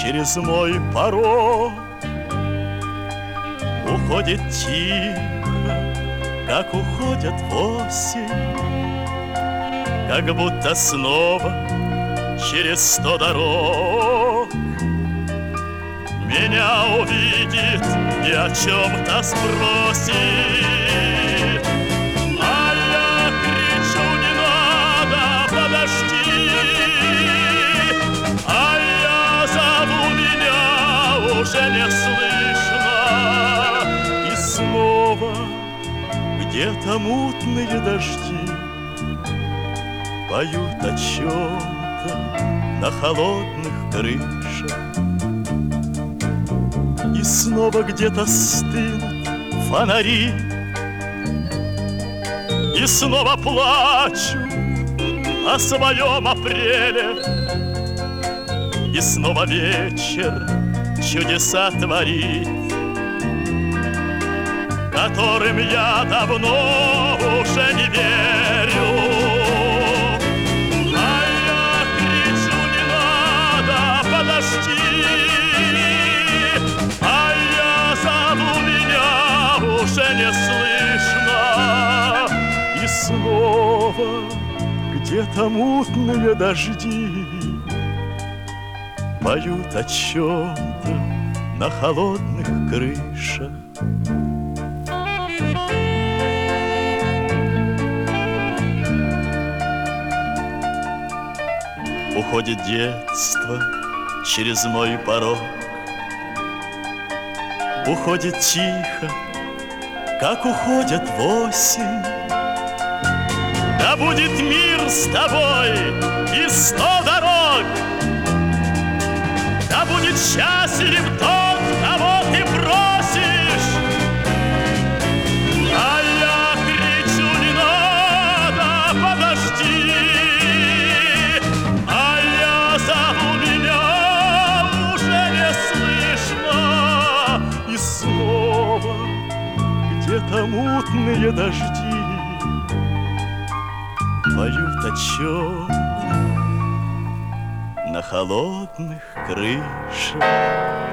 через мой порог. Уходит тихо, как уходят в осень, как будто снова через 100 дорог. Меня увидит и о чем-то спросит, а я кричу: не надо, подожди. А я зову, меня уже не слышно. И снова где-то мутные дожди поют о чем-то на холодных крышах. И снова где-то стынут фонари, и снова плачу о своем апреле. И снова вечер чудеса творит, которым я давно уже не верю. Уже не слышно. И снова где-то мутные дожди поют о чем-то на холодных крышах. Уходит детство через мой порог. Уходит тихо, как уходят в осень. Да будет мир с тобой и 100 дорог. Да будет счастлив тот, кого ты просишь. А я кричу: не надо, подожди. А я зову, меня уже не слышно. И снова где-то мутные дожди поют о чем-то на холодных крышах.